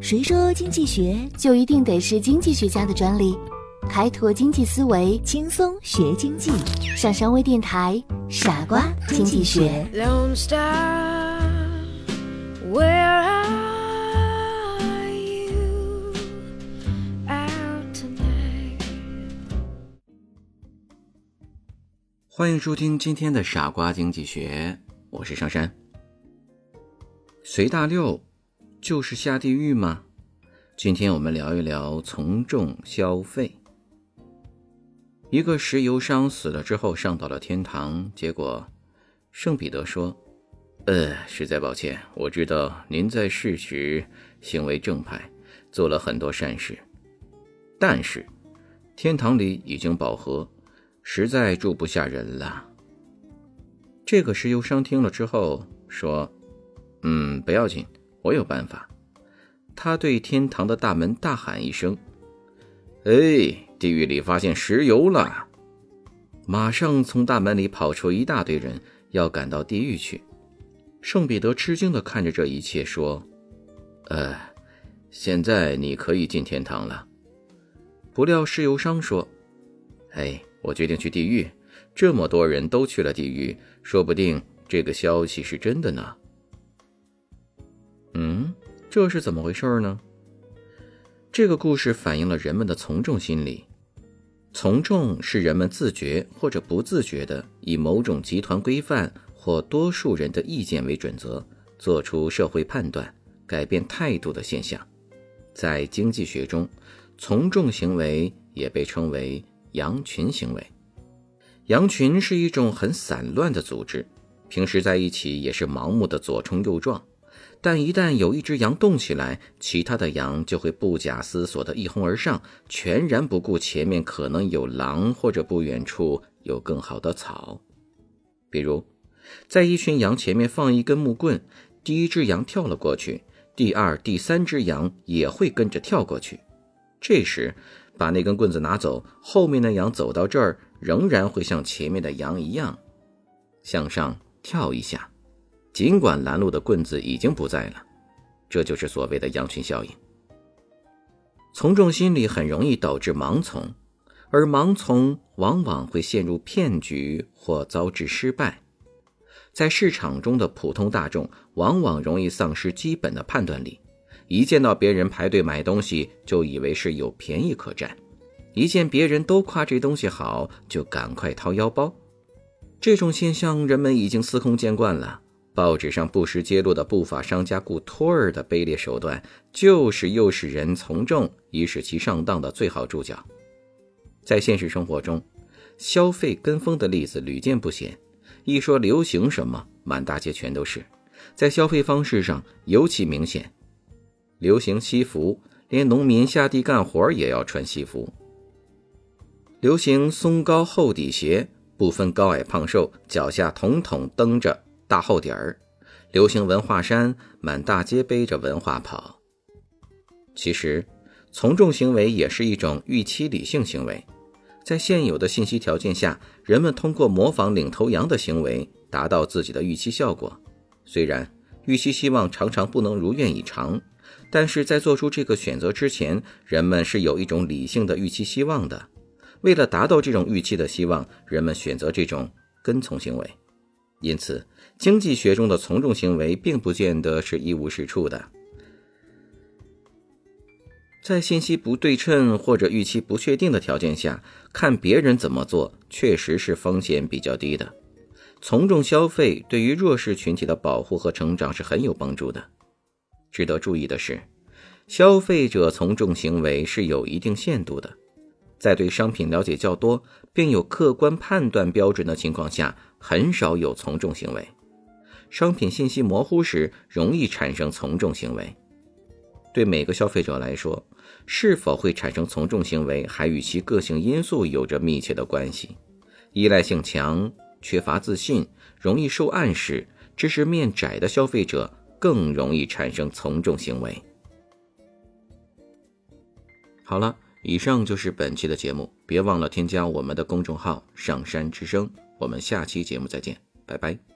谁说经济学就一定得是经济学家的专利？开拓经济思维，轻松学经济。上山微电台，傻瓜经济学。 Lone Star, where are you out tonight? 欢迎收听今天的傻瓜经济学，我是上山。随大溜就是下地狱吗？今天我们聊一聊从众消费。一个石油商死了之后上到了天堂，结果圣彼得说，实在抱歉，我知道您在世时行为正派，做了很多善事，但是天堂里已经饱和，实在住不下人了。这个石油商听了之后说，不要紧，我有办法。他对天堂的大门大喊一声，地狱里发现石油了！马上从大门里跑出一大堆人，要赶到地狱去。圣彼得吃惊地看着这一切说，现在你可以进天堂了。不料石油商说，我决定去地狱，这么多人都去了地狱，说不定这个消息是真的呢。这是怎么回事呢？这个故事反映了人们的从众心理。从众是人们自觉或者不自觉的以某种集团规范或多数人的意见为准则，做出社会判断，改变态度的现象。在经济学中，从众行为也被称为羊群行为。羊群是一种很散乱的组织，平时在一起也是盲目的左冲右撞，但一旦有一只羊动起来，其他的羊就会不假思索地一哄而上，全然不顾前面可能有狼或者不远处有更好的草。比如，在一群羊前面放一根木棍，第一只羊跳了过去，第二、第三只羊也会跟着跳过去。这时，把那根棍子拿走，后面的羊走到这儿，仍然会像前面的羊一样，向上跳一下。尽管拦路的棍子已经不在了，这就是所谓的羊群效应。从众心理很容易导致盲从，而盲从往往会陷入骗局或遭致失败。在市场中的普通大众往往容易丧失基本的判断力，一见到别人排队买东西就以为是有便宜可占，一见别人都夸这东西好就赶快掏腰包。这种现象人们已经司空见惯了，报纸上不时揭露的不法商家雇托儿的卑劣手段，就是诱使人从众以使其上当的最好注脚。在现实生活中，消费跟风的例子屡见不鲜，一说流行什么，满大街全都是。在消费方式上尤其明显，流行西服，连农民下地干活也要穿西服。流行松高厚底鞋，不分高矮胖瘦，脚下统统蹬着大厚底儿。流行文化衫，满大街背着文化跑。其实从众行为也是一种预期理性行为，在现有的信息条件下，人们通过模仿领头羊的行为达到自己的预期效果。虽然预期希望常常不能如愿以偿，但是在做出这个选择之前，人们是有一种理性的预期希望的。为了达到这种预期的希望，人们选择这种跟从行为。因此，经济学中的从众行为并不见得是一无是处的。在信息不对称或者预期不确定的条件下，看别人怎么做，确实是风险比较低的。从众消费对于弱势群体的保护和成长是很有帮助的。值得注意的是，消费者从众行为是有一定限度的。在对商品了解较多并有客观判断标准的情况下，很少有从众行为。商品信息模糊时，容易产生从众行为。对每个消费者来说，是否会产生从众行为还与其个性因素有着密切的关系。依赖性强、缺乏自信、容易受暗示、知识面窄的消费者更容易产生从众行为。好了，以上就是本期的节目，别忘了添加我们的公众号上山之声，我们下期节目再见，拜拜。